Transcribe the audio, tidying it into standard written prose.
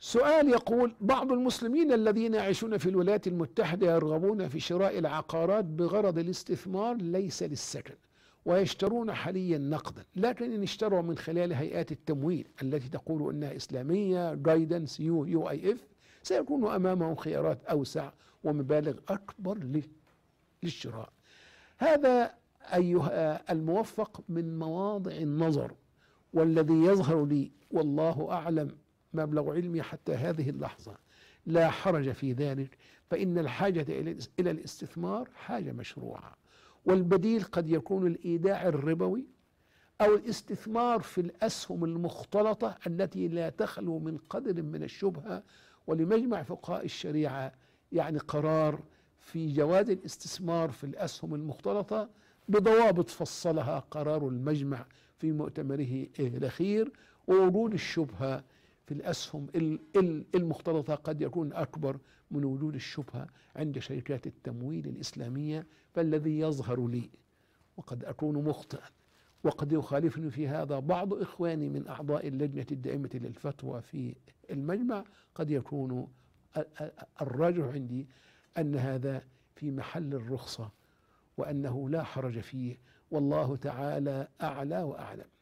سؤال يقول: بعض المسلمين الذين يعيشون في الولايات المتحدة يرغبون في شراء العقارات بغرض الاستثمار ليس للسكن، ويشترون حاليا نقدا، لكن إن اشتروا من خلال هيئات التمويل التي تقول إنها إسلامية جايدنس UIF سيكون أمامهم خيارات أوسع ومبالغ أكبر للشراء. هذا أيها الموفق من مواضع النظر، والذي يظهر لي والله أعلم مبلغ علمي حتى هذه اللحظة لا حرج في ذلك، فإن الحاجة إلى الاستثمار حاجة مشروعة، والبديل قد يكون الإيداع الربوي أو الاستثمار في الأسهم المختلطة التي لا تخلو من قدر من الشبهة. ولمجمع فقهاء الشريعة يعني قرار في جواز الاستثمار في الأسهم المختلطة بضوابط فصلها قرار المجمع في مؤتمره الأخير. ووجود الشبهة في الأسهم المختلطة قد يكون أكبر من وجود الشبهة عند شركات التمويل الإسلامية. فالذي يظهر لي، وقد أكون مخطئا وقد يخالفني في هذا بعض إخواني من أعضاء اللجنة الدائمة للفتوى في المجمع، قد يكون الراجح عندي أن هذا في محل الرخصة وأنه لا حرج فيه، والله تعالى أعلى وأعلم.